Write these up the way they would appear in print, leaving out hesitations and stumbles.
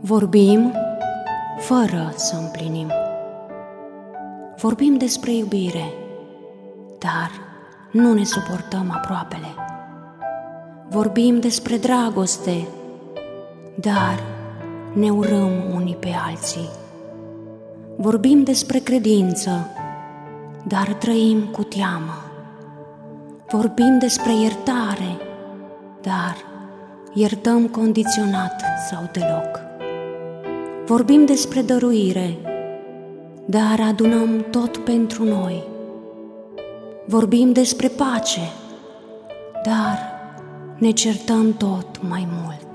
Vorbim fără să împlinim. Vorbim despre iubire, dar nu ne suportăm aproapele. Vorbim despre dragoste, dar ne urâm unii pe alții. Vorbim despre credință, dar trăim cu teamă. Vorbim despre iertare, dar iertăm condiționat sau deloc. Vorbim despre dăruire, dar adunăm tot pentru noi. Vorbim despre pace, dar ne certăm tot mai mult.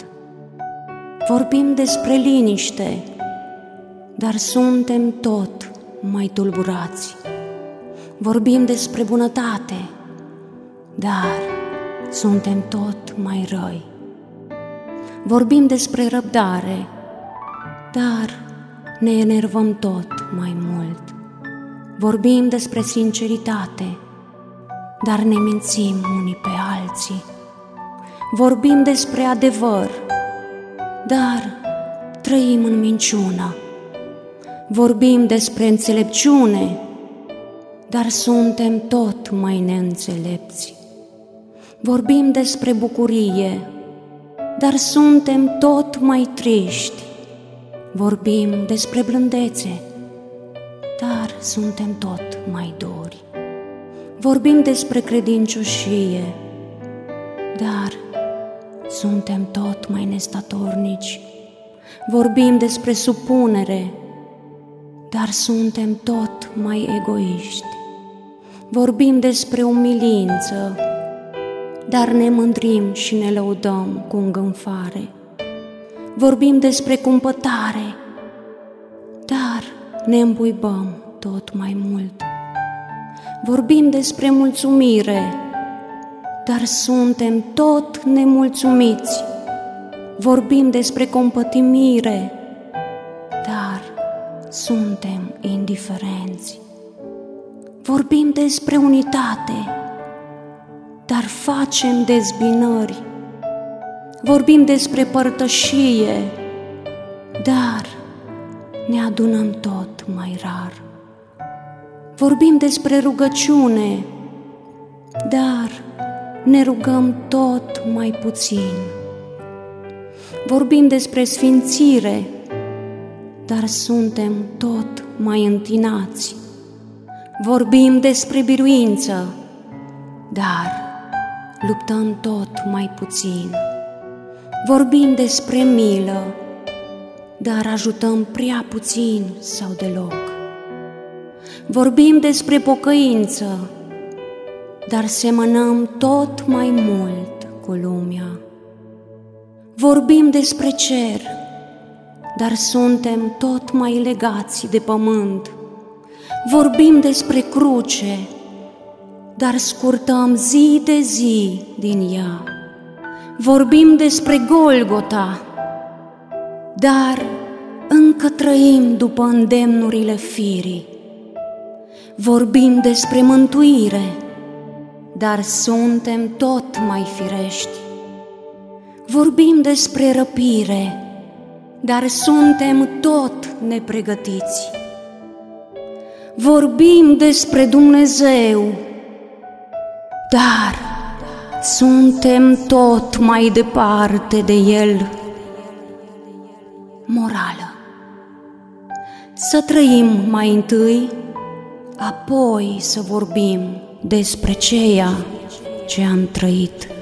Vorbim despre liniște, dar suntem tot mai tulburați. Vorbim despre bunătate, dar suntem tot mai răi. Vorbim despre răbdare, dar ne enervăm tot mai mult. Vorbim despre sinceritate, dar ne mințim unii pe alții. Vorbim despre adevăr, dar trăim în minciună. Vorbim despre înțelepciune, dar suntem tot mai neînțelepți. Vorbim despre bucurie, dar suntem tot mai triști. Vorbim despre blândețe, dar suntem tot mai duri. Vorbim despre credincioșie, dar suntem tot mai nestatornici. Vorbim despre supunere, dar suntem tot mai egoiști. Vorbim despre umilință, dar ne mândrim și ne lăudăm cu îngânfare. Vorbim despre cumpătare, dar ne îmbuibăm tot mai mult. Vorbim despre mulțumire, dar suntem tot nemulțumiți. Vorbim despre compătimire, dar suntem indiferenți. Vorbim despre unitate, dar facem dezbinări. Vorbim despre părtășie, dar ne adunăm tot mai rar. Vorbim despre rugăciune, dar ne rugăm tot mai puțin. Vorbim despre sfințire, dar suntem tot mai întinați. Vorbim despre biruință, dar luptăm tot mai puțin. Vorbim despre milă, dar ajutăm prea puțin sau deloc. Vorbim despre pocăință, dar semănăm tot mai mult cu lumea. Vorbim despre cer, dar suntem tot mai legați de pământ. Vorbim despre cruce, dar scurtăm zi de zi din ea. Vorbim despre Golgota, dar încă trăim după îndemnurile firii. Vorbim despre mântuire, dar suntem tot mai firești. Vorbim despre răpire, dar suntem tot nepregătiți. Vorbim despre Dumnezeu, dar suntem tot mai departe de El. Morală: să trăim mai întâi, apoi să vorbim despre ceea ce am trăit.